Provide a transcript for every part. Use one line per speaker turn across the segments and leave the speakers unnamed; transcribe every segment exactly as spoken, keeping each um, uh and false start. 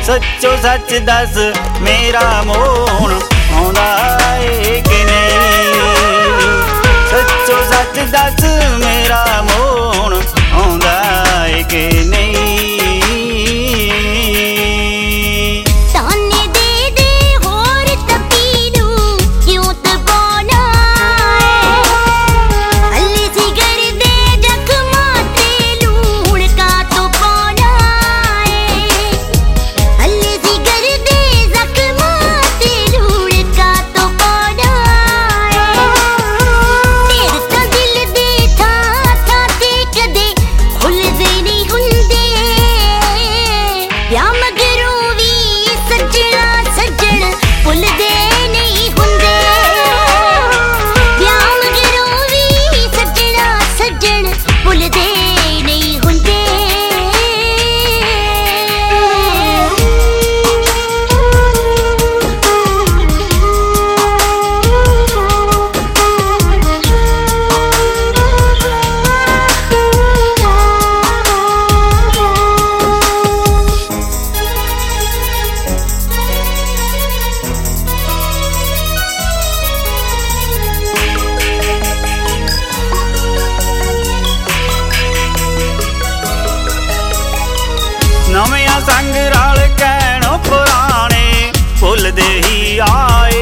सच्चो सच दस मेरा मोहन आउंदा है कि नहीं। सच्चो सच दस मेरा मोहन आउंदा है कि नहीं। नविया संग रल कहणो पुराने भुलदे ही आए।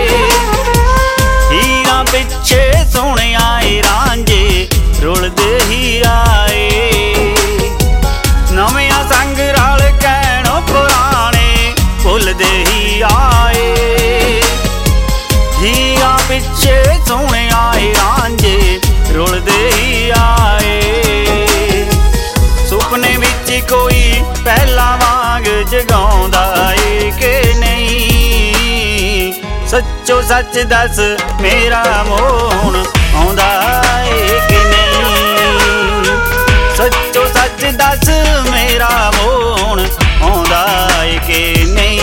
हीरा पिछे सोने आए रांझे रुलदे ही आए। नविया संग रल कहणो पुराने भुलदे ही आए। हीरा पिछे सोने आए रांझे रुलदे ही आए। सुपने विच कोई पहला वांग जगाउंदा है कि नहीं। सच्चो सच दस मेरा मोहन आउंदा है कि नहीं। सच्चो सच दस मेरा मोहन आउंदा है कि नहीं।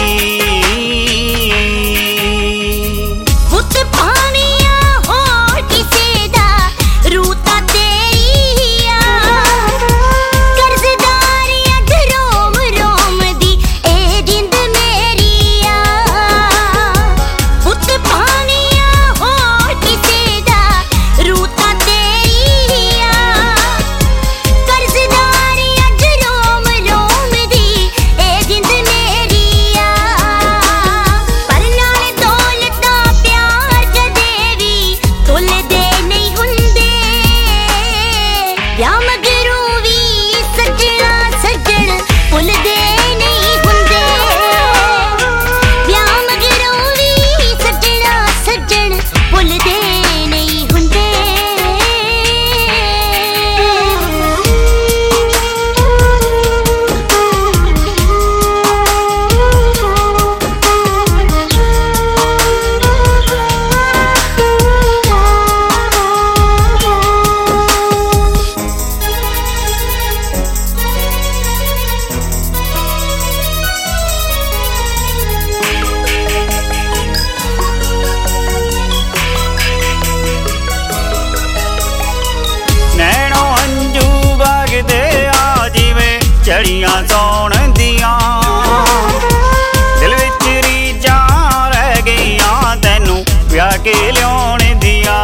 चढ़िया सौण दिया दिल विच रीझां रह गईयां तैनू ब्याह के लियाउण दिया।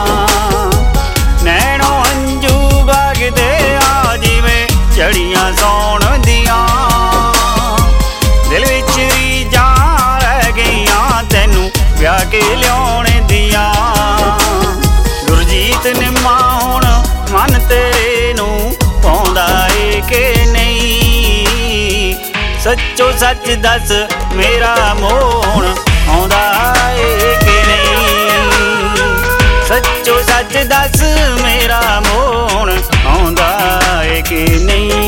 नैणों अंजू वगदे आ जिवें चढ़िया सौण दिया दिल विच रीझां रह गईयां तैनू ब्याह के लियाउण दिया। गुरजीत निम्मा हुण मन तेरे नू पाउंदा है कि नहीं। सच्चो सच दस मेरा मोहन आउंदा है कि नहीं। सच्चो सच दस मेरा मोहन आउंदा है कि नहीं।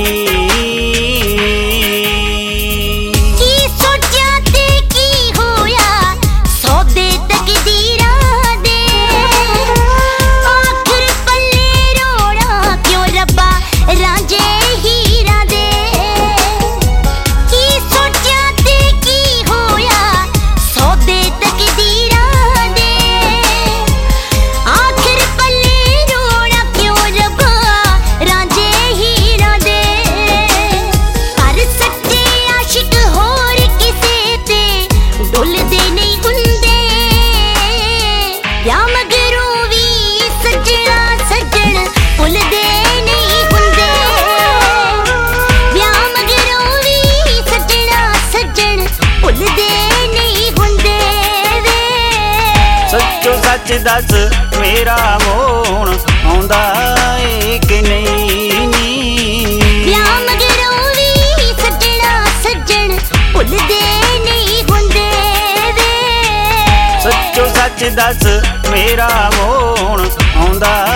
आखिर पल्ले रोना क्यों रब्बा रांझे हीरा दे।
दस मेरा मोहन आउंदा ए कि नहीं नी।
ब्याह मगरों वी सजना सज्जन भुलदे नहीं हुंदे वे।
सच्चो सच दस मेरा मोहन आउंदा